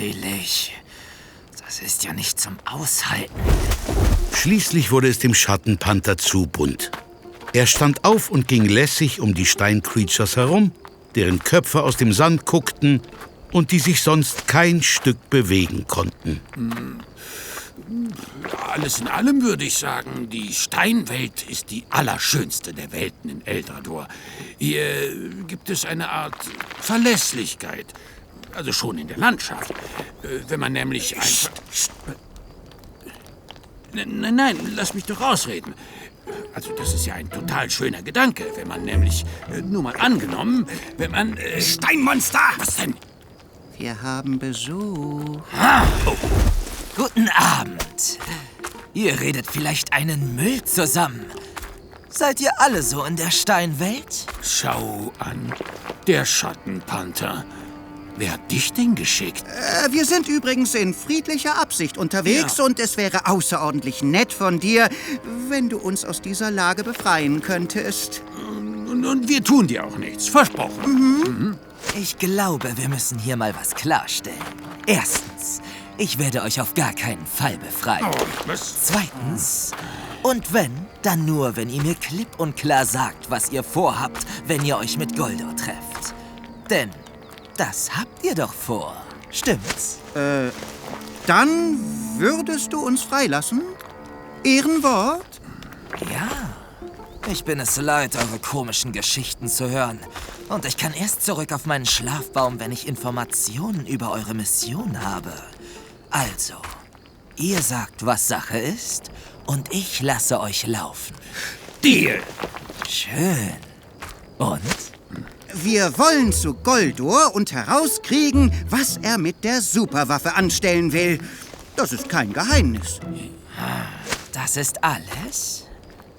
freilich. Das ist ja nicht zum Aushalten. Schließlich wurde es dem Schattenpanther zu bunt. Er stand auf und ging lässig um die Steincreatures herum, deren Köpfe aus dem Sand guckten und die sich sonst kein Stück bewegen konnten. Alles in allem würde ich sagen, die Steinwelt ist die allerschönste der Welten in Eldrador. Hier gibt es eine Art Verlässlichkeit. Also schon in der Landschaft. Wenn man nämlich einfach... Nein, lass mich doch ausreden. Also das ist ja ein total schöner Gedanke, wenn man nämlich, nur mal angenommen, wenn man... Steinmonster! Was denn? Wir haben Besuch. Oh. Guten Abend. Ihr redet vielleicht einen Müll zusammen. Seid ihr alle so in der Steinwelt? Schau an, der Schattenpanther. Wer hat dich denn geschickt? Wir sind übrigens in friedlicher Absicht unterwegs und es wäre außerordentlich nett von dir, wenn du uns aus dieser Lage befreien könntest. Und wir tun dir auch nichts, versprochen. Ich glaube, wir müssen hier mal was klarstellen. Erstens, ich werde euch auf gar keinen Fall befreien. Was? Zweitens, und wenn, dann nur, wenn ihr mir klipp und klar sagt, was ihr vorhabt, wenn ihr euch mit Goldor trefft. Denn das habt ihr doch vor, stimmt's? Dann würdest du uns freilassen? Ehrenwort? Ja. Ich bin es leid, eure komischen Geschichten zu hören. Und ich kann erst zurück auf meinen Schlafbaum, wenn ich Informationen über eure Mission habe. Also, ihr sagt, was Sache ist, und ich lasse euch laufen. Deal! Schön. Und? Wir wollen zu Goldor und herauskriegen, was er mit der Superwaffe anstellen will. Das ist kein Geheimnis. Das ist alles?